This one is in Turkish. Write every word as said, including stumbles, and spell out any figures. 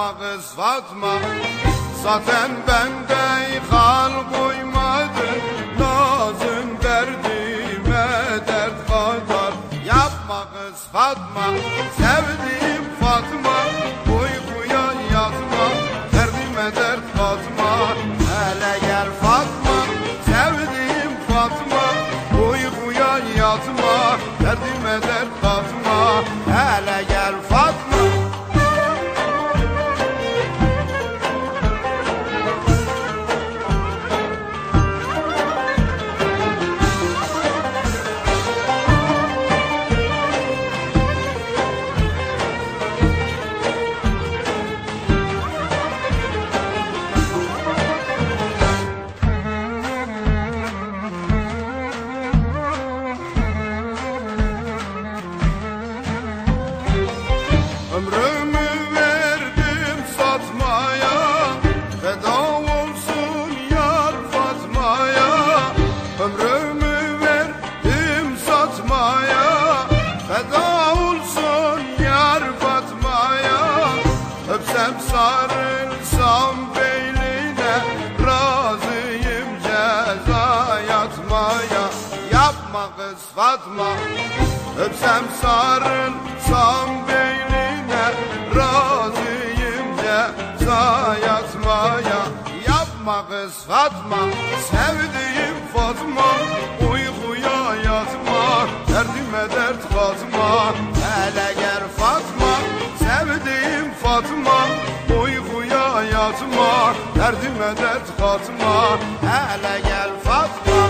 Yapma kız Fatma, zaten bende hal koymadı, nazın derdime dert kadar. Yapma kız Fatma, sevdiğim Fatma, uykuya yatma, derdime dert katma. Hele gel Fatma, sevdiğim Fatma, uykuya yatma, derdime dert katma. Hele gel Fatma. Ömrümü verdim satmaya, feda olsun yar Fatma'ya. Ömrümü verdim satmaya, feda olsun yar Fatma'ya. Öpsem sarılsam beyline, razıyım ceza yatmaya. Yapma kız Fatma, öpsem sarılsam beyline, razıyım ceza yatmaya. Yapma kız Fatma, sevdiğim Fatma, uykuya yatma, derdime dert katma. Hele gel Fatma, sevdiğim Fatma, uykuya yatma, derdime dert katma. Hele gel Fatma.